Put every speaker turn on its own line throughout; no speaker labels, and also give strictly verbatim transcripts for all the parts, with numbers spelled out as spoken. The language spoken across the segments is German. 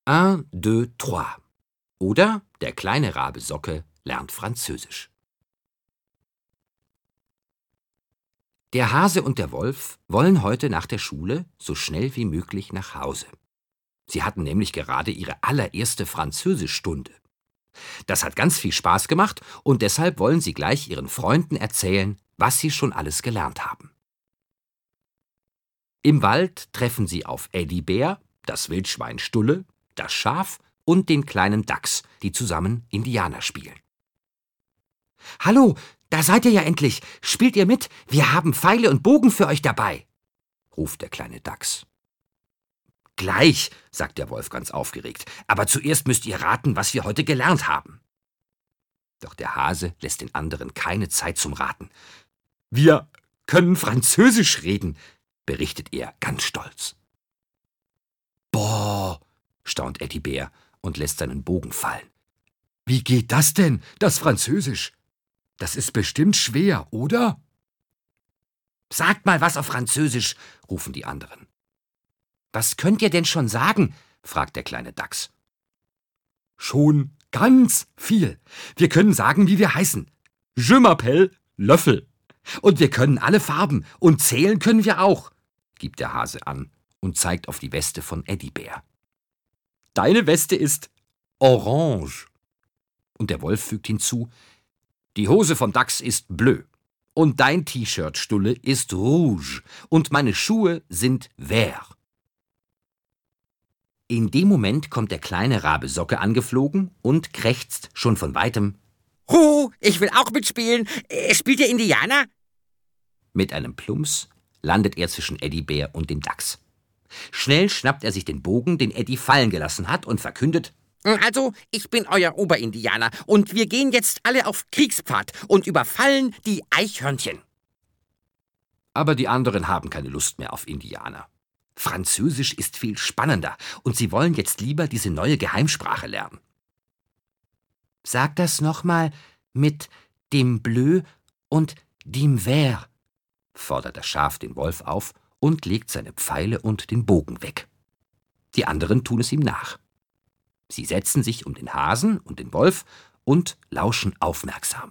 Un, deux, trois. Oder der kleine Rabe Socke lernt Französisch. Der Hase und der Wolf wollen heute nach der Schule so schnell wie möglich nach Hause. Sie hatten nämlich gerade ihre allererste Französischstunde. Das hat ganz viel Spaß gemacht und deshalb wollen sie gleich ihren Freunden erzählen, was sie schon alles gelernt haben. Im Wald treffen sie auf Eddie-Bär, das Wildschwein Stulle, das Schaf und den kleinen Dachs, die zusammen Indianer spielen. »Hallo, da seid ihr ja endlich! Spielt ihr mit? Wir haben Pfeile und Bogen für euch dabei«, ruft der kleine Dachs. »Gleich«, sagt der Wolf ganz aufgeregt, »aber zuerst müsst ihr raten, was wir heute gelernt haben.« Doch der Hase lässt den anderen keine Zeit zum Raten. »Wir können Französisch reden«, berichtet er ganz stolz. »Boah«, staunt Eddie-Bär und lässt seinen Bogen fallen. »Wie geht das denn, das Französisch? Das ist bestimmt schwer, oder?« »Sagt mal was auf Französisch«, rufen die anderen. »Was könnt ihr denn schon sagen?«, fragt der kleine Dachs. »Schon ganz viel. Wir können sagen, wie wir heißen. Je m'appelle Löffel. Und wir können alle Farben und zählen können wir auch«, gibt der Hase an und zeigt auf die Weste von Eddie-Bär. »Deine Weste ist orange.« Und der Wolf fügt hinzu, »Die Hose vom Dachs ist bleu. Und dein T-Shirt, Stulle, ist rouge. Und meine Schuhe sind vert.« In dem Moment kommt der kleine Rabe Socke angeflogen und krächzt schon von weitem:
»Huh, ich will auch mitspielen. Spielt ihr Indianer?«
Mit einem Plumps landet er zwischen Eddie-Bär und dem Dachs. Schnell schnappt er sich den Bogen, den Eddie fallen gelassen hat, und verkündet:
»Also, ich bin euer Oberindianer und wir gehen jetzt alle auf Kriegspfad und überfallen die Eichhörnchen.«
Aber die anderen haben keine Lust mehr auf Indianer. Französisch ist viel spannender und sie wollen jetzt lieber diese neue Geheimsprache lernen. »Sag das nochmal mit dem Bleu und dem Vert«, fordert das Schaf den Wolf auf und legt seine Pfeile und den Bogen weg. Die anderen tun es ihm nach. Sie setzen sich um den Hasen und den Wolf und lauschen aufmerksam.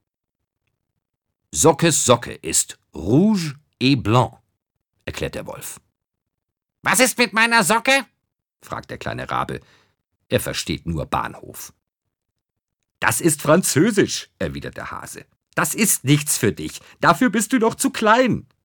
»Sockes Socke ist rouge et blanc«, erklärt der Wolf.
»Was ist mit meiner Socke?«,
fragt der kleine Rabe. Er versteht nur Bahnhof. »Das ist Französisch«, erwidert der Hase. »Das ist nichts für dich. Dafür bist du doch zu klein.«